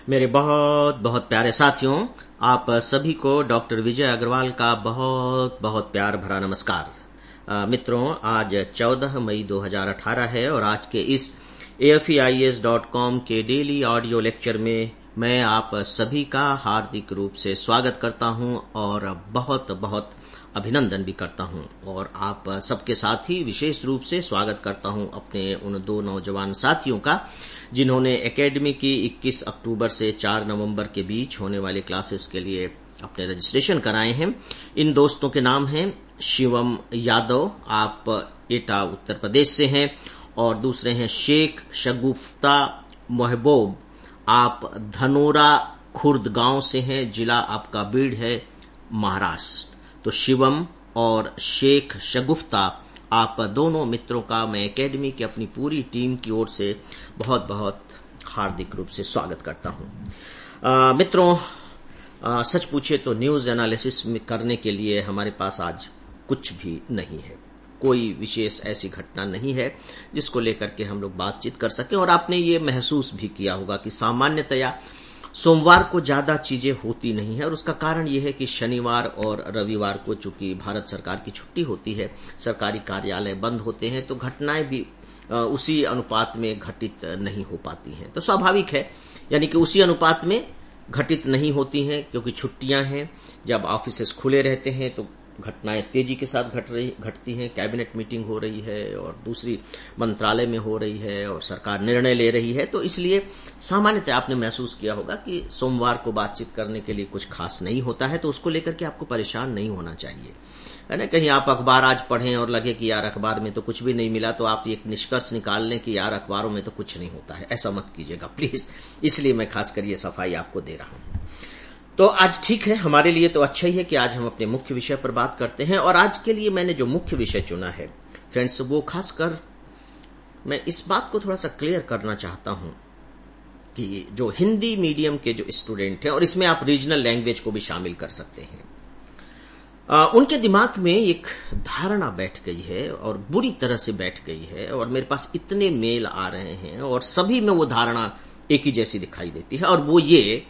मेरे बहुत बहुत प्यारे साथियों, आप सभी को डॉक्टर विजय अग्रवाल का बहुत बहुत प्यार भरा नमस्कार। मित्रों, आज 14 मई 2018 है और आज के इस AFEIS.com के डेली ऑडियो लेक्चर में मैं आप सभी का हार्दिक रूप से स्वागत करता हूं और बहुत बहुत अभिनंदन भी करता हूं। और आप सबके साथ ही विशेष रूप से स्वागत करता हूं अपने उन दो नौजवान साथियों का जिन्होंने एकेडमी की 21 अक्टूबर से 4 नवंबर के बीच होने वाले क्लासेस के लिए अपने रजिस्ट्रेशन कराए हैं। इन दोस्तों के नाम हैं शिवम यादव, आप एटा उत्तर प्रदेश से हैं, और दूसरे हैं शेख शगुफ्ता महबूब, आप धनोरा खुर्द गांव से हैं, जिला आपका बीड़ है, महाराष्ट्र। तो शिवम और शेख शगुफ्ता, आप दोनों मित्रों का मैं एकेडमी की अपनी पूरी टीम की ओर से बहुत बहुत हार्दिक रूप से स्वागत करता हूं। मित्रों, सच पूछे तो न्यूज एनालिसिस करने के लिए हमारे पास आज कुछ भी नहीं है, कोई विशेष ऐसी घटना नहीं है जिसको लेकर के हम लोग बातचीत कर सके। और आपने ये महसूस भी किया होगा कि सामान्यतया सोमवार को ज्यादा चीजें होती नहीं है, और उसका कारण यह है कि शनिवार और रविवार को चूंकि भारत सरकार की छुट्टी होती है, सरकारी कार्यालय बंद होते हैं, तो घटनाएं भी उसी अनुपात में घटित नहीं हो पाती हैं। तो स्वाभाविक है, यानी कि उसी अनुपात में घटित नहीं होती हैं क्योंकि छुट्टियां हैं। जब ऑफिसेस खुले रहते हैं तो घटनाएं तेजी के साथ घटती हैं। कैबिनेट मीटिंग हो रही है और दूसरी मंत्रालय में हो रही है और सरकार निर्णय ले रही है, तो इसलिए सामान्यतः आपने महसूस किया होगा कि सोमवार को बातचीत करने के लिए कुछ खास नहीं होता है। तो उसको लेकर के आपको परेशान नहीं होना चाहिए, है ना। कहीं आप अखबार आज पढ़ें और लगे कि यार अखबार में तो कुछ भी नहीं मिला, तो आप एक निष्कर्ष निकाल लें कि यार अखबारों में तो कुछ नहीं होता है। ऐसा मत कीजिएगा प्लीज, इसलिए मैं खासकर ये सफाई आपको दे रहा हूं। तो आज ठीक है, हमारे लिए तो अच्छा ही है कि आज हम अपने मुख्य विषय पर बात करते हैं। और आज के लिए मैंने जो मुख्य विषय चुना है फ्रेंड्स, वो खासकर मैं इस बात को थोड़ा सा क्लियर करना चाहता हूं कि जो हिंदी मीडियम के जो स्टूडेंट हैं, और इसमें आप रीजनल लैंग्वेज को भी शामिल कर सकते हैं, उनके दिमाग में एक धारणा बैठ गई है और बुरी तरह से बैठ गई है। और मेरे पास इतने मेल आ रहे हैं और सभी में वो धारणा एक ही जैसी दिखाई देती है। और वो ये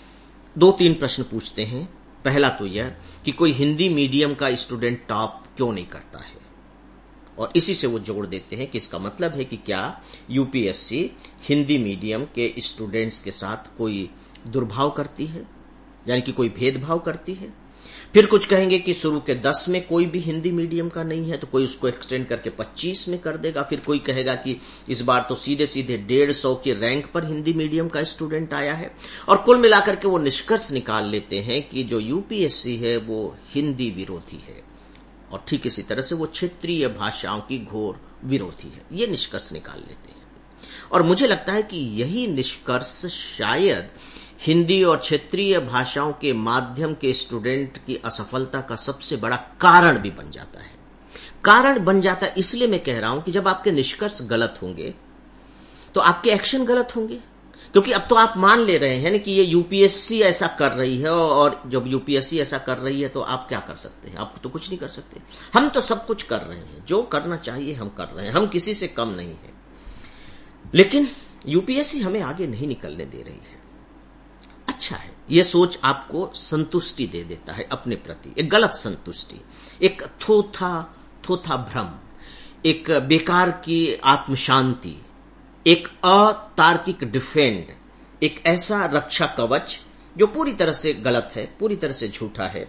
2-3 प्रश्न पूछते हैं। पहला तो यह कि कोई हिंदी मीडियम का स्टूडेंट टॉप क्यों नहीं करता है, और इसी से वो जोड़ देते हैं कि इसका मतलब है कि क्या यूपीएससी हिंदी मीडियम के स्टूडेंट्स के साथ कोई दुर्भाव करती है, यानी कि कोई भेदभाव करती है। फिर कुछ कहेंगे कि शुरू के 10 में कोई भी हिंदी मीडियम का नहीं है, तो कोई उसको एक्सटेंड करके 25 में कर देगा। फिर कोई कहेगा कि इस बार तो सीधे सीधे 150 के रैंक पर हिंदी मीडियम का स्टूडेंट आया है। और कुल मिलाकर के वो निष्कर्ष निकाल लेते हैं कि जो यूपीएससी है वो हिंदी विरोधी है, और ठीक इसी तरह से वो क्षेत्रीय भाषाओं की घोर विरोधी है। ये निष्कर्ष निकाल लेते हैं। और मुझे लगता है कि यही निष्कर्ष शायद हिंदी और क्षेत्रीय भाषाओं के माध्यम के स्टूडेंट की असफलता का सबसे बड़ा कारण भी बन जाता है। कारण बन जाता है इसलिए मैं कह रहा हूं कि जब आपके निष्कर्ष गलत होंगे तो आपके एक्शन गलत होंगे, क्योंकि अब तो आप मान ले रहे हैं कि ये यूपीएससी ऐसा कर रही है, और जब यूपीएससी ऐसा कर रही है तो आप क्या कर सकते हैं? आप तो कुछ नहीं कर सकते। हम तो सब कुछ कर रहे हैं, जो करना चाहिए हम कर रहे हैं, हम किसी से कम नहीं है। लेकिन यूपीएससी हमें आगे नहीं निकलने दे रही है। अच्छा है, यह सोच आपको संतुष्टि दे देता है अपने प्रति, एक गलत संतुष्टि, एक थोथा भ्रम, एक बेकार की आत्मशांति, एक अतार्किक डिफेंड, एक ऐसा रक्षा कवच जो पूरी तरह से गलत है, पूरी तरह से झूठा है,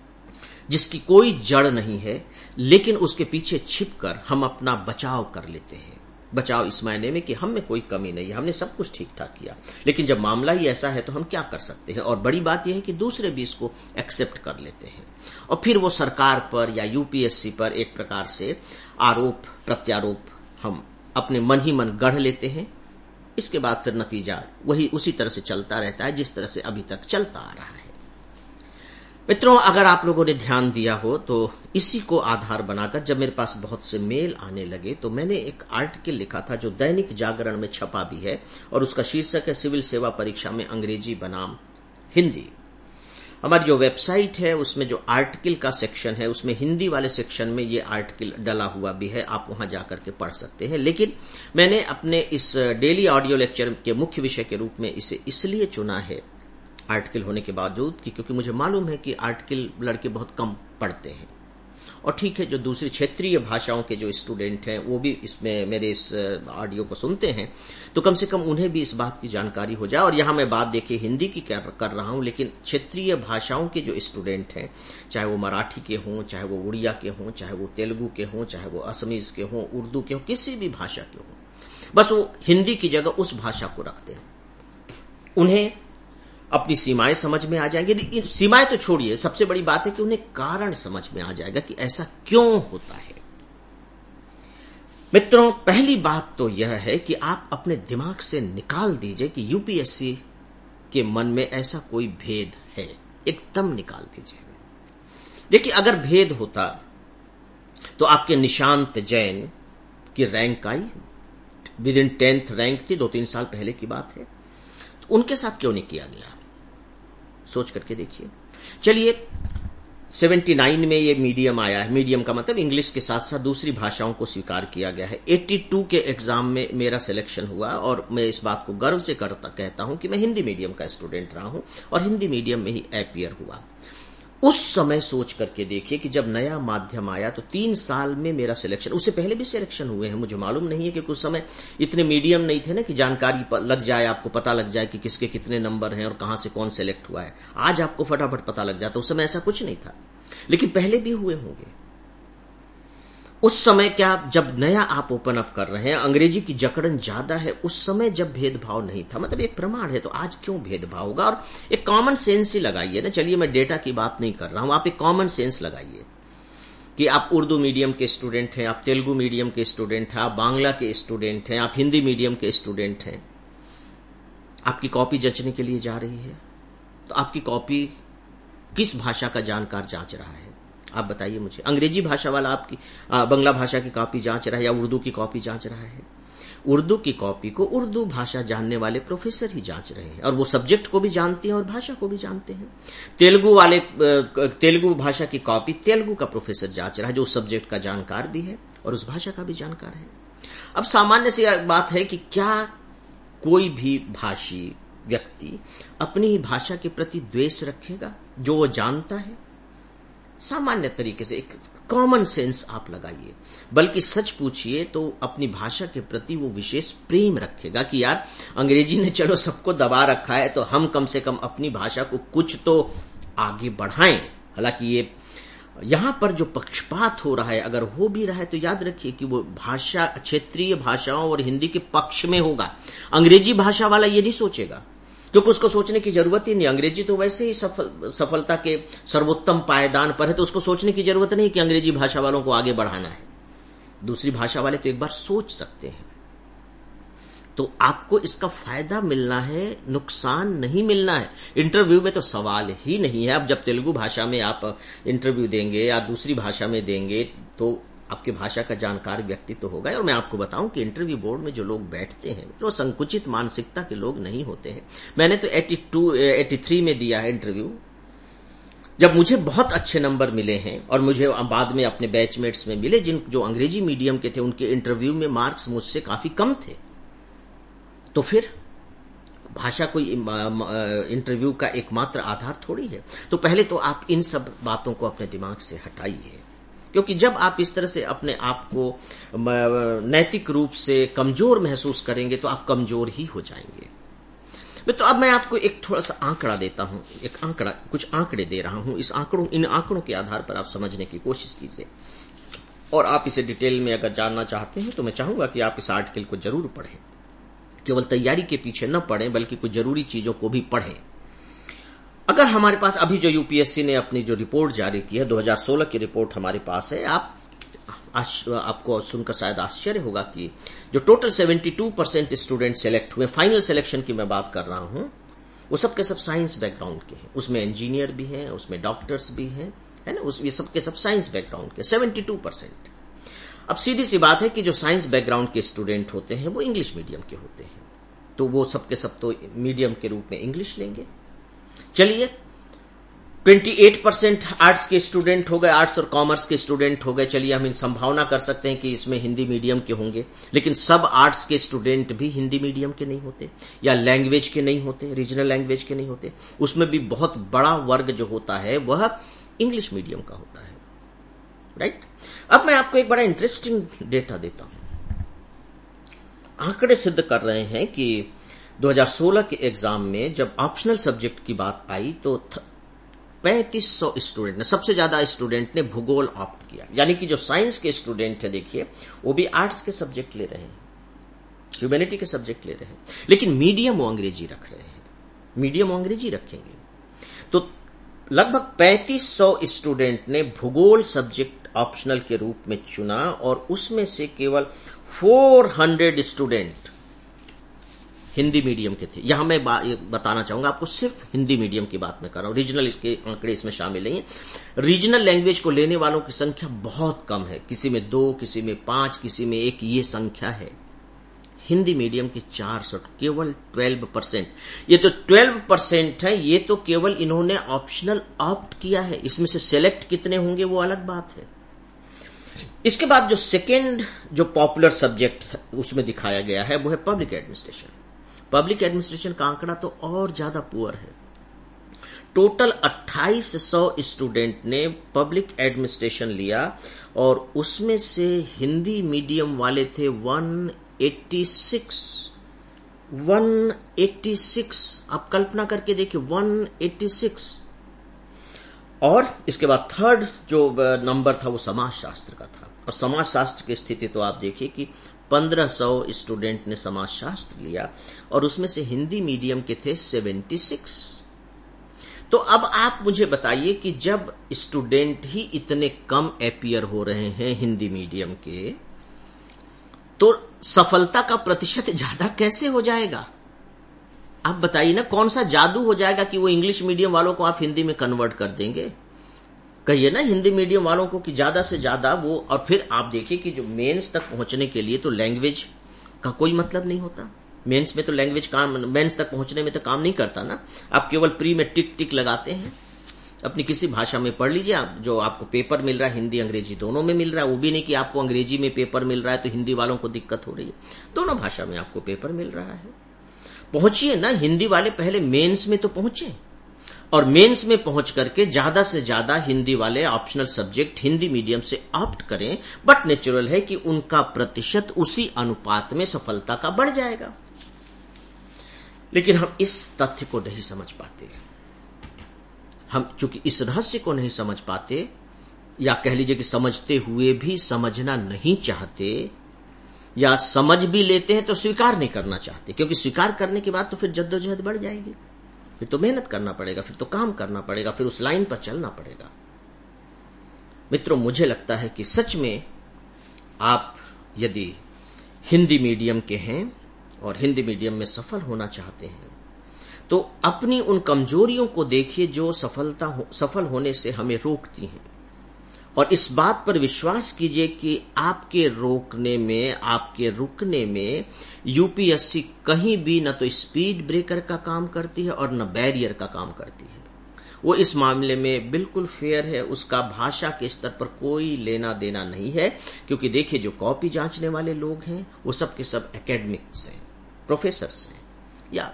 जिसकी कोई जड़ नहीं है, लेकिन उसके पीछे छिपकर हम अपना बचाव कर लेते हैं। बचाव इस मायने में कि हम में कोई कमी नहीं है, हमने सब कुछ ठीक ठाक किया। लेकिन जब मामला ही ऐसा है तो हम क्या कर सकते हैं? और बड़ी बात यह है कि दूसरे भी इसको एक्सेप्ट कर लेते हैं, और फिर वो सरकार पर या यूपीएससी पर एक प्रकार से आरोप प्रत्यारोप हम अपने मन ही मन गढ़ लेते हैं। इसके बाद फिर नतीजा वही उसी तरह से चलता रहता है जिस तरह से अभी तक चलता आ रहा है। मित्रों, अगर आप लोगों ने ध्यान दिया हो तो इसी को आधार बनाकर जब मेरे पास बहुत से मेल आने लगे तो मैंने एक आर्टिकल लिखा था जो दैनिक जागरण में छपा भी है, और उसका शीर्षक है सिविल सेवा परीक्षा में अंग्रेजी बनाम हिंदी। हमारी जो वेबसाइट है उसमें जो आर्टिकल का सेक्शन है उसमें हिंदी वाले सेक्शन में ये आर्टिकल डला हुआ भी है, आप वहां जाकर के पढ़ सकते हैं। लेकिन मैंने अपने इस डेली ऑडियो लेक्चर के मुख्य विषय के रूप में इसे इसलिए चुना है आर्टिकल होने के बावजूद कि क्योंकि मुझे मालूम है कि आर्टिकल लड़के बहुत कम पढ़ते हैं, और ठीक है जो दूसरी क्षेत्रीय भाषाओं के जो स्टूडेंट हैं वो भी इसमें मेरे इस ऑडियो को सुनते हैं तो कम से कम उन्हें भी इस बात की जानकारी हो जाए। और यहां मैं बात देखिए हिंदी की कर रहा हूं, लेकिन क्षेत्रीय भाषाओं के जो स्टूडेंट हैं, चाहे वो मराठी के हों, चाहे वो उड़िया के हों, चाहे वो तेलुगु के हों, चाहे वो असमीज के हों, उर्दू के हों, किसी भी भाषा के हों, बस वो हिंदी की जगह उस भाषा को रखते हैं। उन्हें अपनी सीमाएं समझ में आ जाएंगी। सीमाएं तो छोड़िए, सबसे बड़ी बात है कि उन्हें कारण समझ में आ जाएगा कि ऐसा क्यों होता है। मित्रों, पहली बात तो यह है कि आप अपने दिमाग से निकाल दीजिए कि यूपीएससी के मन में ऐसा कोई भेद है, एकदम निकाल दीजिए। देखिए, अगर भेद होता तो आपके निशांत जैन की रैंक आई, विद इन 10th रैंक थी, 2-3 साल पहले की बात है, तो उनके साथ क्यों नहीं किया गया? सोच करके देखिए। चलिए, 79 में ये मीडियम आया है, मीडियम का मतलब इंग्लिश के साथ साथ दूसरी भाषाओं को स्वीकार किया गया है। 82 के एग्जाम में मेरा सिलेक्शन हुआ और मैं इस बात को गर्व से कहता हूं कि मैं हिंदी मीडियम का स्टूडेंट रहा हूं और हिंदी मीडियम में ही अपीयर हुआ। उस समय सोच करके देखिए कि जब नया माध्यम आया तो 3 साल में मेरा सिलेक्शन, उससे पहले भी सिलेक्शन हुए हैं, मुझे मालूम नहीं है कि कुछ समय इतने मीडियम नहीं थे ना कि जानकारी लग जाए, आपको पता लग जाए कि किसके कितने नंबर हैं और कहां से कौन सेलेक्ट हुआ है। आज आपको फटाफट पता लग जाता, उस समय ऐसा कुछ नहीं था, लेकिन पहले भी हुए होंगे। उस समय क्या, जब नया आप ओपन अप कर रहे हैं, अंग्रेजी की जकड़न ज्यादा है, उस समय जब भेदभाव नहीं था, मतलब एक प्रमाण है, तो आज क्यों भेदभाव होगा? और एक कॉमन सेंस ही लगाइए ना। चलिए, मैं डेटा की बात नहीं कर रहा हूं, आप एक कॉमन सेंस लगाइए कि आप उर्दू मीडियम के स्टूडेंट हैं, आप तेलुगु मीडियम के स्टूडेंट हैं, आप बांग्ला के स्टूडेंट हैं, आप हिंदी मीडियम के स्टूडेंट हैं। आपकी कॉपी जंचने के लिए जा रही है, तो आपकी कॉपी किस भाषा का जानकार जांच रहा है? आप बताइए मुझे। अंग्रेजी भाषा वाला आपकी बांग्ला भाषा की कॉपी जांच रहा है या उर्दू की कॉपी जांच रहा है? उर्दू की कॉपी को उर्दू भाषा जानने वाले प्रोफेसर ही जांच रहे हैं, और वो सब्जेक्ट को भी जानते हैं और भाषा को भी जानते हैं। तेलुगु भाषा की कॉपी तेलुगु का प्रोफेसर जांच रहा है, जो उस सब्जेक्ट का जानकार भी है और उस भाषा का भी जानकार है। अब सामान्य सी बात है कि क्या कोई भी भाषी व्यक्ति अपनी ही भाषा के प्रति द्वेष रखेगा जो वो जानता है? सामान्य तरीके से एक कॉमन सेंस आप लगाइए, बल्कि सच पूछिए तो अपनी भाषा के प्रति वो विशेष प्रेम रखेगा कि यार अंग्रेजी ने चलो सबको दबा रखा है, तो हम कम से कम अपनी भाषा को कुछ तो आगे बढ़ाएं। हालांकि ये यहां पर जो पक्षपात हो रहा है, अगर हो भी रहा है तो याद रखिए कि वो भाषा क्षेत्रीय भाषाओं और हिंदी के पक्ष में होगा। अंग्रेजी भाषा वाला ये नहीं सोचेगा, क्योंकि उसको सोचने की जरूरत ही नहीं। अंग्रेजी तो वैसे ही सफलता के सर्वोत्तम पायदान पर है, तो उसको सोचने की जरूरत नहीं कि अंग्रेजी भाषा वालों को आगे बढ़ाना है। दूसरी भाषा वाले तो एक बार सोच सकते हैं। तो आपको इसका फायदा मिलना है, नुकसान नहीं मिलना है। इंटरव्यू में तो सवाल ही नहीं है। अब जब तेलुगु भाषा में आप इंटरव्यू देंगे या दूसरी भाषा में देंगे तो आपकी भाषा का जानकार व्यक्ति तो होगा। और मैं आपको बताऊं कि इंटरव्यू बोर्ड में जो लोग बैठते हैं वो संकुचित मानसिकता के लोग नहीं होते हैं। मैंने तो 83 में दिया है इंटरव्यू, जब मुझे बहुत अच्छे नंबर मिले हैं और मुझे बाद में अपने बैचमेट्स में मिले जो अंग्रेजी मीडियम के थे, उनके इंटरव्यू में मार्क्स मुझसे काफी कम थे। तो फिर भाषा कोई इंटरव्यू का एकमात्र आधार थोड़ी है। तो पहले तो आप इन सब बातों को अपने दिमाग से हटाइए, क्योंकि जब आप इस तरह से अपने आप को नैतिक रूप से कमजोर महसूस करेंगे तो आप कमजोर ही हो जाएंगे। तो अब मैं आपको एक थोड़ा सा आंकड़ा देता हूं, कुछ आंकड़े दे रहा हूं। इन आंकड़ों के आधार पर आप समझने की कोशिश कीजिए, और आप इसे डिटेल में अगर जानना चाहते हैं तो मैं चाहूंगा कि आप इस आर्टिकल को जरूर पढ़ें। केवल तैयारी के पीछे न पढ़ें, बल्कि कुछ जरूरी चीजों को भी पढ़ें। अगर हमारे पास अभी जो यूपीएससी ने अपनी जो रिपोर्ट जारी की है, 2016 की रिपोर्ट हमारे पास है, आपको सुनकर शायद आश्चर्य होगा कि जो टोटल 72% स्टूडेंट सेलेक्ट हुए, फाइनल सिलेक्शन की मैं बात कर रहा हूं, वो सब के सब साइंस बैकग्राउंड के हैं। उसमें इंजीनियर भी हैं, उसमें डॉक्टर्स भी हैं, है ना, ये सब के सब साइंस बैकग्राउंड के 72%। अब सीधी सी बात है कि जो साइंस बैकग्राउंड के स्टूडेंट होते हैं वो इंग्लिश मीडियम के होते हैं, तो वो सब के सब तो मीडियम के रूप में इंग्लिश लेंगे। चलिए, 28% आर्ट्स के स्टूडेंट हो गए, आर्ट्स और कॉमर्स के स्टूडेंट हो गए। चलिए हम इन संभावना कर सकते हैं कि इसमें हिंदी मीडियम के होंगे, लेकिन सब आर्ट्स के स्टूडेंट भी हिंदी मीडियम के नहीं होते, या लैंग्वेज के नहीं होते, रीजनल लैंग्वेज के नहीं होते। उसमें भी बहुत बड़ा वर्ग जो होता है वह इंग्लिश मीडियम का होता है, राइट। अब मैं आपको एक बड़ा इंटरेस्टिंग डेटा देता हूं। आंकड़े सिद्ध कर रहे हैं कि 2016 के एग्जाम में जब ऑप्शनल सब्जेक्ट की बात आई तो 3500 स्टूडेंट ने, सबसे ज्यादा स्टूडेंट ने भूगोल ऑप्ट किया। यानी कि जो साइंस के स्टूडेंट है, देखिए वो भी आर्ट्स के सब्जेक्ट ले रहे हैं, ह्यूमैनिटी के सब्जेक्ट ले रहे हैं, लेकिन मीडियम वो अंग्रेजी रख रहे हैं, मीडियम वो अंग्रेजी रखेंगे। तो लगभग 3500 स्टूडेंट ने भूगोल सब्जेक्ट ऑप्शनल के रूप में चुना, और उसमें से केवल 400 स्टूडेंट हिंदी मीडियम के थे। यहां मैं बताना चाहूंगा आपको, सिर्फ हिंदी मीडियम की बात मैं कर रहा हूं, रीजनल इसके आंकड़े इसमें शामिल नहीं है। रीजनल लैंग्वेज को लेने वालों की संख्या बहुत कम है, किसी में 2, किसी में 5, किसी में 1, ये संख्या है। हिंदी मीडियम की 400, केवल 12%। ये तो 12% है, ये तो केवल इन्होंने ऑप्शनल ऑप्ट किया है। इसमें से सेलेक्ट कितने होंगे वो अलग बात है। इसके बाद जो सेकेंड जो पॉपुलर सब्जेक्ट उसमें दिखाया गया है वो है पब्लिक एडमिनिस्ट्रेशन। पब्लिक एडमिनिस्ट्रेशन का आंकड़ा तो और ज्यादा पुअर है। टोटल 2800 स्टूडेंट ने पब्लिक एडमिनिस्ट्रेशन लिया, और उसमें से हिंदी मीडियम वाले थे 186। आप कल्पना करके देखिए, 186। और इसके बाद थर्ड जो नंबर था वो समाजशास्त्र का था, और समाजशास्त्र की स्थिति तो आप देखिए कि 1500 स्टूडेंट ने समाजशास्त्र लिया, और उसमें से हिंदी मीडियम के थे 76। तो अब आप मुझे बताइए कि जब स्टूडेंट ही इतने कम अपीयर हो रहे हैं हिंदी मीडियम के, तो सफलता का प्रतिशत ज्यादा कैसे हो जाएगा? आप बताइए ना, कौन सा जादू हो जाएगा कि वो इंग्लिश मीडियम वालों को आप हिंदी में कन्वर्ट कर देंगे? कहिए ना हिंदी मीडियम वालों को कि ज्यादा से ज्यादा वो। और फिर आप देखिए कि जो मेंस तक पहुंचने के लिए तो लैंग्वेज का कोई मतलब नहीं होता। मेंस में तो लैंग्वेज काम, मेंस तक पहुंचने में तो काम नहीं करता ना। आप केवल प्री में टिक टिक लगाते हैं। अपनी किसी भाषा में पढ़ लीजिए, आप जो आपको पेपर मिल रहा है हिंदी अंग्रेजी दोनों में मिल रहा है। वो भी नहीं कि आपको अंग्रेजी में पेपर मिल रहा है तो हिंदी वालों को दिक्कत हो रही है, दोनों भाषा में आपको पेपर मिल रहा है। पहुंचिए ना, हिंदी वाले पहले मेंस में तो पहुंचे, और मेंस में पहुंच करके ज्यादा से ज्यादा हिंदी वाले ऑप्शनल सब्जेक्ट हिंदी मीडियम से ऑप्ट करें। बट नेचुरल है कि उनका प्रतिशत उसी अनुपात में सफलता का बढ़ जाएगा। लेकिन हम इस तथ्य को नहीं समझ पाते। हम चूंकि इस रहस्य को नहीं समझ पाते, या कह लीजिए कि समझते हुए भी समझना नहीं चाहते, या समझ भी लेते हैं तो स्वीकार नहीं करना चाहते, क्योंकि स्वीकार करने के बाद तो फिर जद्दोजहद बढ़ जाएगी, फिर तो मेहनत करना पड़ेगा, फिर तो काम करना पड़ेगा, फिर उस लाइन पर चलना पड़ेगा। मित्रों, मुझे लगता है कि सच में आप यदि हिंदी मीडियम के हैं और हिंदी मीडियम में सफल होना चाहते हैं, तो अपनी उन कमजोरियों को देखिए जो सफल होने से हमें रोकती हैं, और इस बात पर विश्वास कीजिए कि आपके रोकने में, आपके रुकने में यूपीएससी कहीं भी न तो स्पीड ब्रेकर का काम करती है और न बैरियर का काम करती है। वो इस मामले में बिल्कुल फेयर है, उसका भाषा के स्तर पर कोई लेना देना नहीं है। क्योंकि देखिए, जो कॉपी जांचने वाले लोग हैं वो सब के सब एकेडमिक्स हैं, प्रोफेसर्स हैं, या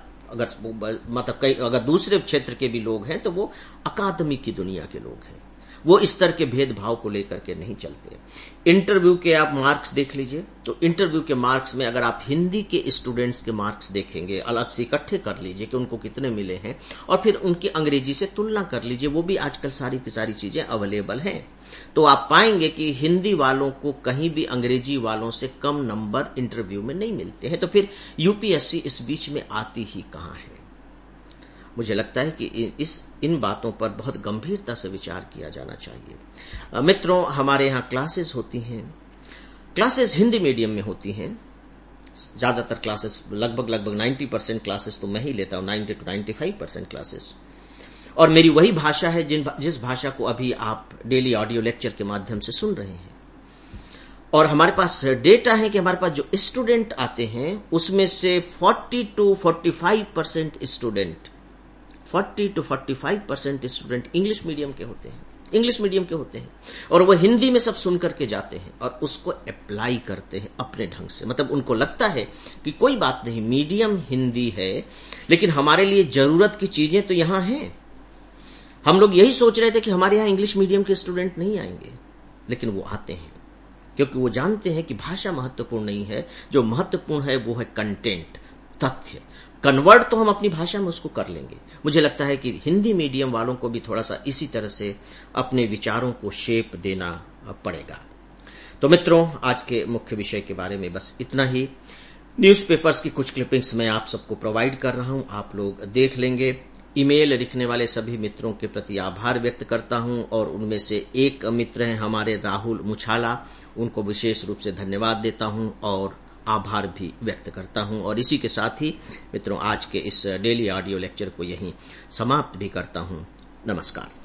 अगर दूसरे क्षेत्र के भी लोग हैं तो वो अकादमी की दुनिया के लोग हैं। वो इस तरह के भेदभाव को लेकर के नहीं चलते। इंटरव्यू के आप मार्क्स देख लीजिए, तो इंटरव्यू के मार्क्स में अगर आप हिंदी के स्टूडेंट्स के मार्क्स देखेंगे, अलग से इकट्ठे कर लीजिए कि उनको कितने मिले हैं, और फिर उनकी अंग्रेजी से तुलना कर लीजिए। वो भी आजकल सारी की सारी चीजें अवेलेबल हैं, तो आप पाएंगे कि हिंदी वालों को कहीं भी अंग्रेजी वालों से कम नंबर इंटरव्यू में नहीं मिलते हैं। तो फिर यूपीएससी इस बीच में आती ही कहां है? मुझे लगता है कि इन बातों पर बहुत गंभीरता से विचार किया जाना चाहिए। मित्रों, हमारे यहाँ क्लासेस होती हैं, क्लासेस हिंदी मीडियम में होती हैं। ज्यादातर क्लासेस, लगभग 90% क्लासेस तो मैं ही लेता हूं, 90 to 95% क्लासेस। और मेरी वही भाषा है जिस भाषा को अभी आप डेली ऑडियो लेक्चर के माध्यम से सुन रहे हैं। और हमारे पास डेटा है कि हमारे पास जो स्टूडेंट आते हैं उसमें से 40 to 45% student 40 to 45% student English medium के होते हैं और वो हिंदी में सब सुन करके जाते हैं और उसको अप्लाई करते हैं अपने ढंग से। मतलब उनको लगता है कि कोई बात नहीं, मीडियम हिंदी है लेकिन हमारे लिए जरूरत की चीजें तो यहां हैं। हम लोग यही सोच रहे थे कि हमारे यहां इंग्लिश मीडियम के स्टूडेंट नहीं आएंगे, लेकिन वो आते हैं क्योंकि वो जानते हैं कि भाषा महत्वपूर्ण नहीं है, जो महत्वपूर्ण है वो है कंटेंट, तथ्य। कन्वर्ट तो हम अपनी भाषा में उसको कर लेंगे। मुझे लगता है कि हिंदी मीडियम वालों को भी थोड़ा सा इसी तरह से अपने विचारों को शेप देना पड़ेगा। तो मित्रों, आज के मुख्य विषय के बारे में बस इतना ही। न्यूज़पेपर्स की कुछ क्लिपिंग्स मैं आप सबको प्रोवाइड कर रहा हूं, आप लोग देख लेंगे। ईमेल लिखने वाले सभी मित्रों के प्रति आभार व्यक्त करता हूं और उनमें से एक मित्र हैं हमारे राहुल मुछाला, उनको विशेष रूप से धन्यवाद देता हूं और आभार भी व्यक्त करता हूं। और इसी के साथ ही मित्रों, आज के इस डेली ऑडियो लेक्चर को यहीं समाप्त भी करता हूं। नमस्कार।